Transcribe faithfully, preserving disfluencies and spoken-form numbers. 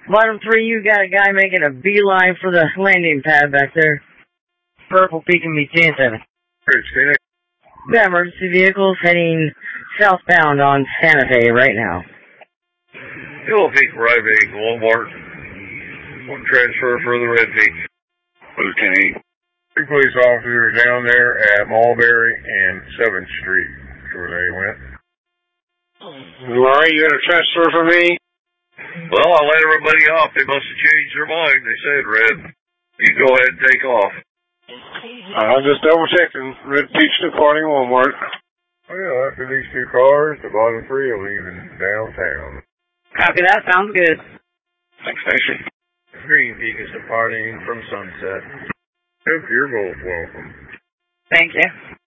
Bottom three, you got a guy making a beeline for the landing pad back there. Purple peeking me ten seven. It's Phoenix. Yeah, emergency vehicles heading southbound on Santa Fe right now. Yellow Peak arriving, Walmart. One transfer for the Red Peak. For the ten eight. Two police officers down there at Mulberry and seventh Street. That's where they went. Alright, you got a transfer for me? Well, I let everybody off. They must have changed their mind. They said, Red, you go ahead and take off. I'm just double checking. Red Peach departing Walmart. Well, after these two cars, the bottom three are leaving downtown. Copy that. Sounds good. Next station. Green Peak is departing from Sunset. Hope you're both welcome. Thank you.